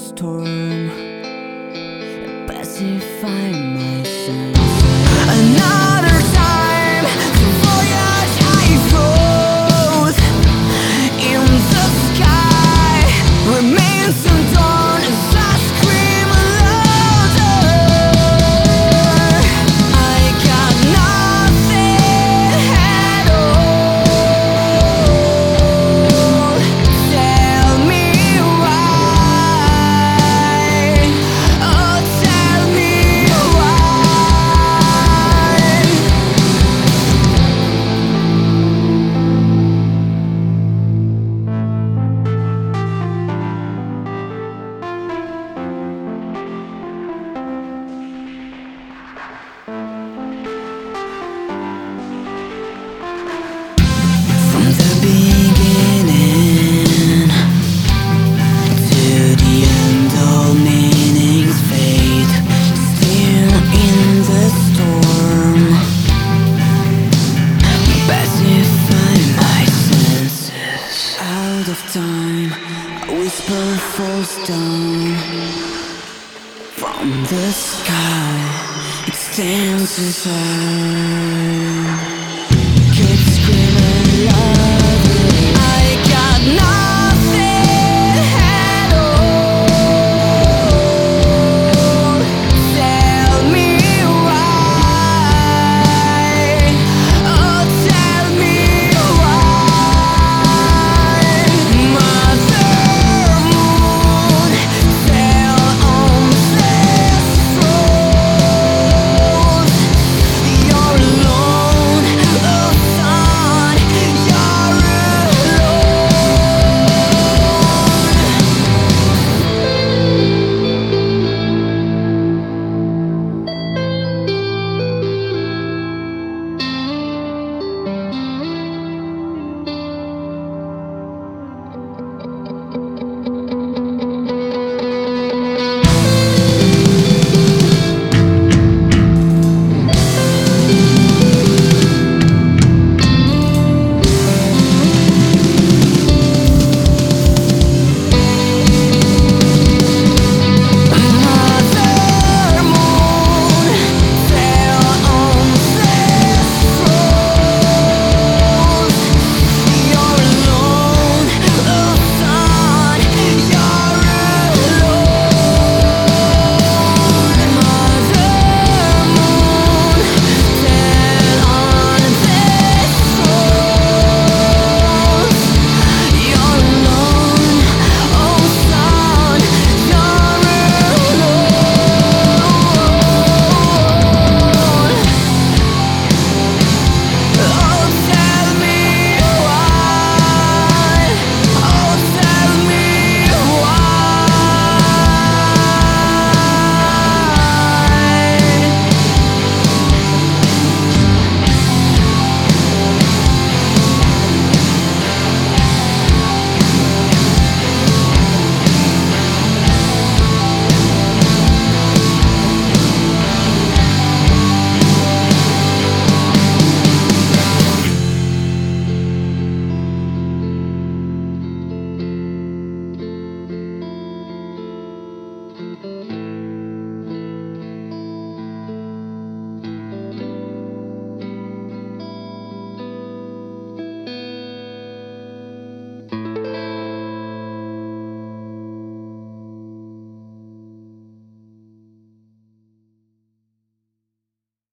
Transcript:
storm, pacify my senses. Another time to voyage I float in the sky, remains undone as I scream louder. I got nothing at all. Tell me why. Oh, tell me why. From the beginning to the end, all meanings fade. Still in the storm, pacify my senses. Out of time, a whisper falls down from the sky. It stands as I keep screaming loud.